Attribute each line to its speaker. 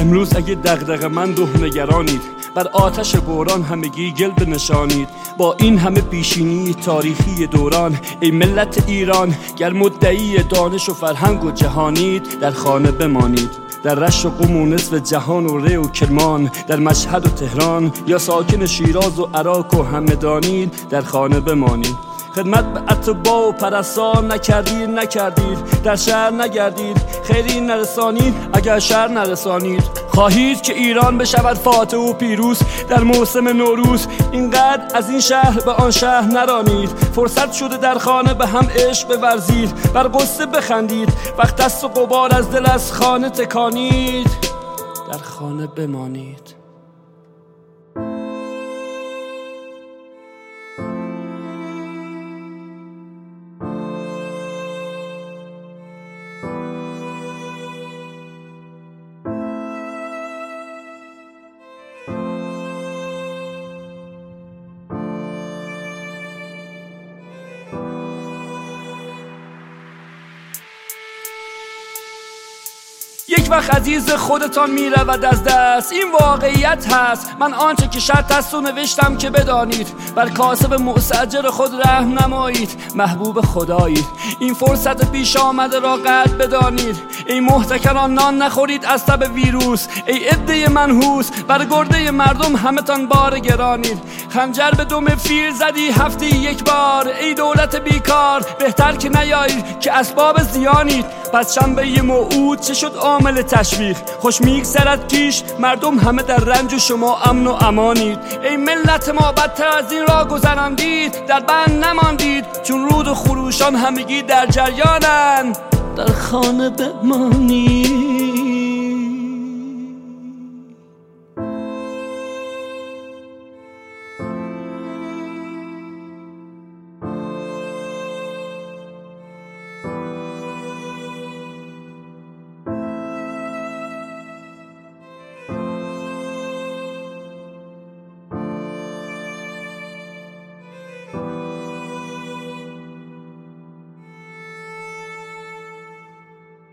Speaker 1: امروز اگه دغدغه‌مند و نگرانید، بر آتش بحران همگی گل بنشانید. با این همه پیشینی تاریخی دوران، ای ملت ایران گر مدعی دانش و فرهنگ و جهانید، در خانه بمانید. در رشت و قم و نصف جهان و ری و کرمان، در مشهد و تهران یا ساکن شیراز و عراق و همدانید، در خانه بمانید. خدمت به اتباع و پرستار نکردید، در شهر نگردید، خیری نرسانید. اگر شهر نرسانید، خواهید که ایران بشود فاتح و پیروز در موسم نوروز. اینقدر از این شهر به آن شهر نرانید. فرصت شده در خانه به هم عشق بورزید، بر قصه بخندید، وقت دست و غبار از دل از خانه تکانید، در خانه بمانید. یک وقت عزیز خودتان می رود از دست، این واقعیت هست. من آنچه که شرط است و نوشتم که بدانید، بر کاسب مستاجر خود رحم نمایید، محبوب خدایید. این فرصت پیش آمده را قدر بدانید. ای محتکران نان نخورید از تب ویروس، ای عده منحوس بر گرده مردم همتان بار گرانید. خنجر به دم فیل زدی هفته یک بار، ای دولت بیکار بهتر که نیایید که اسباب زیانید. پس شنبه موعود چه شد عامل تشویق؟ خوش میگذرد پیش مردم همه در رنج و شما امن و امانید. ای ملت ما بدتر از این را گذراندید، در بند نماندید چون رود و خروشان همگی در جریانند، در خانه بمانید.